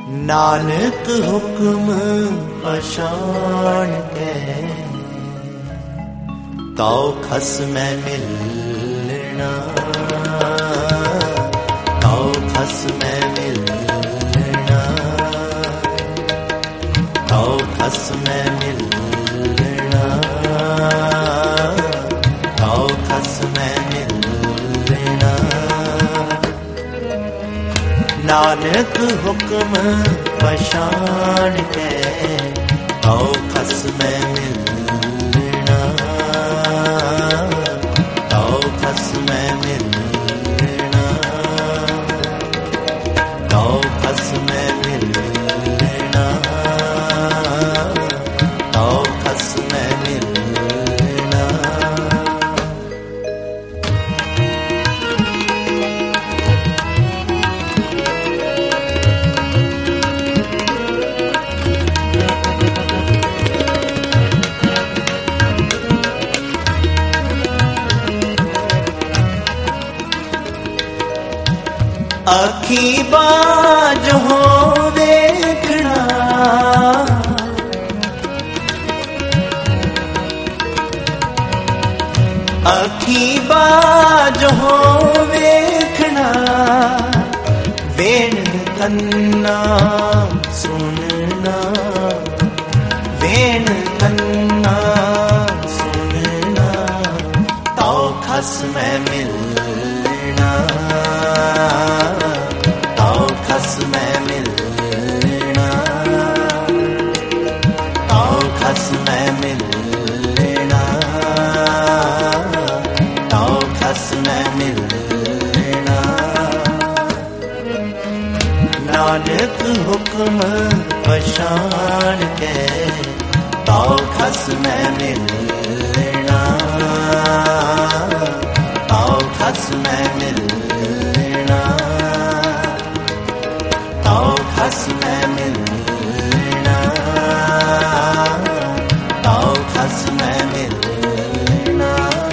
नानक हुक्म पछाण के तो खस में मिलना, तो खस में मिलना, तो खस में मिलना, तो खस में मिलना। नानक हुक्म पछाण के तो खस में मिलना, तो खस में मिलना, तो खस में मिलना, तो खस में मिलना। अखी बाज हो देखना, अखी बाज हो देखना, वेण कन्ना सुनना, वेण कन्ना सुनना, तो खस में मिलना, तो खस में मिलना, तो खस में मिलना, तो खस में मिलना। नानक हुक्म पछाण के तो खस में मिलना, तो खस में मिलना, तो खस में मिलना, तो खस में मिलना।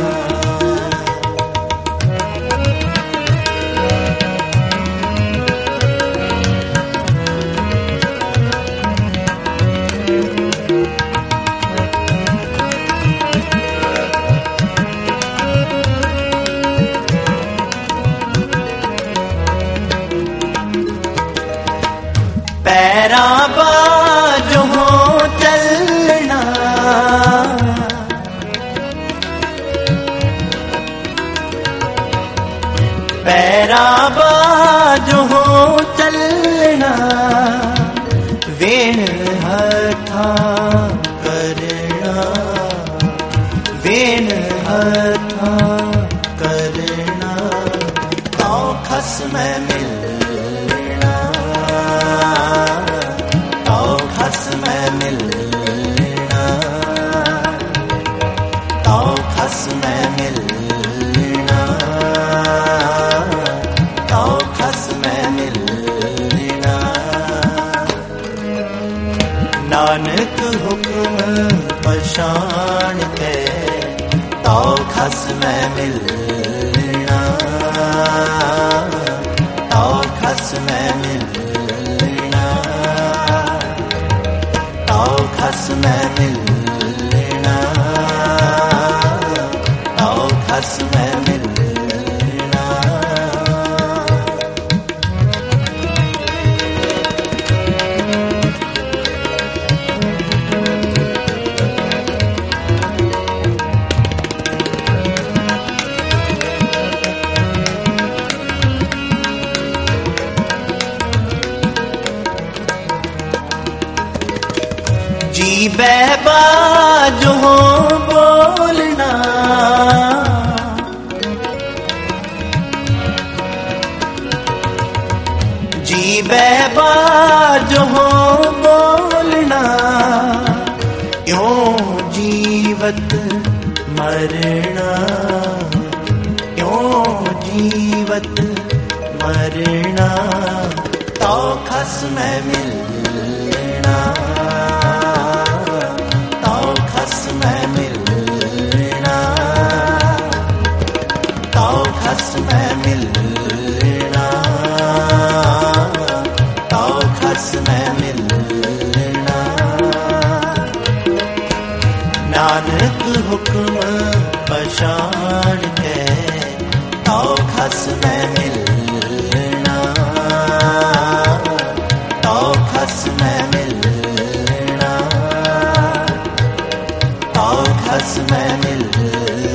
पैरा बाज हो चलना, पैरा बाज हो चलना, वेण हथा करना, वेण हथा करना, तो खस में मिलना, तो खस में मिलना, तो खस में मिलना, तो खस में मिलना। नानक हुक्म पछाण के तो खस में मिलना, तो खस में मिलना, तो खस में मिलना, तो खस में मिलना। जी बाज हो बोलना, जी बाज हो बोलना, यों जीवत मरना, यों जीवत मरना, तो खस में मिलना, तो खस में मिलना, तो खस में मिलना, तो खस में हुक्म पछाण के तो खस में मिलना, तो खस में मिलना, तो खस में मिलना।